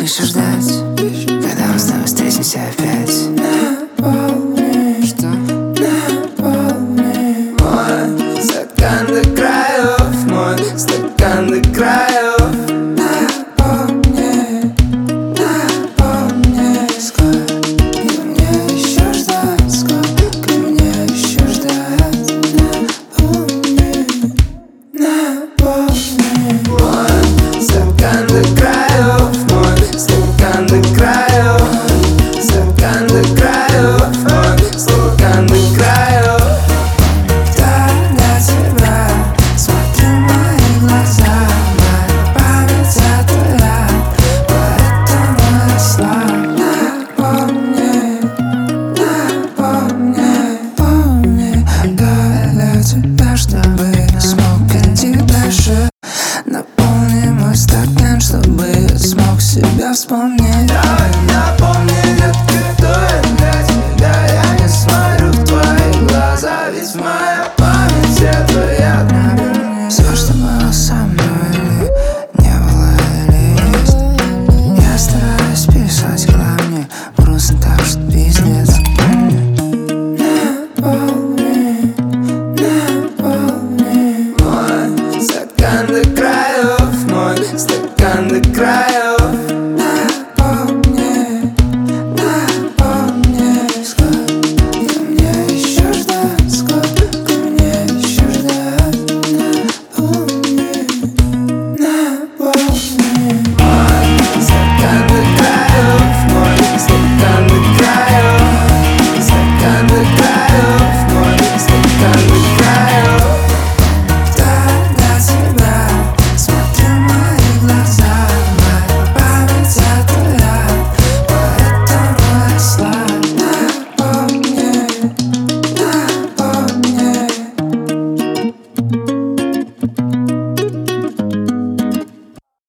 еще ждать, когда мы снова встретимся опять. Наполни, что? Наполни мой стакан до краев, мой стакан до краев. Наполни, наполни. Сколько мне еще ждать, сколько мне еще ждать. Наполни, наполни мой стакан до краев, мой стакан до краев. Стакан до краев, мой стакан до краев. Да, для тебя смотри в мои глаза, моя память твоя, поэтому я слаб. Напомни, напомни, помни, да, для тебя, чтобы я смог идти дальше. Наполни мой стакан, чтобы я смог себя вспомнить. Давай напомни, детка, кто я для тебя. Я не смотрю в твои глаза, ведь моя память твоя. Все, что было со мной, не было или есть. Я стараюсь писать, когда мне грустно, так что пиздец. Наполни, наполни мой стакан до краев, мой стакан до краев.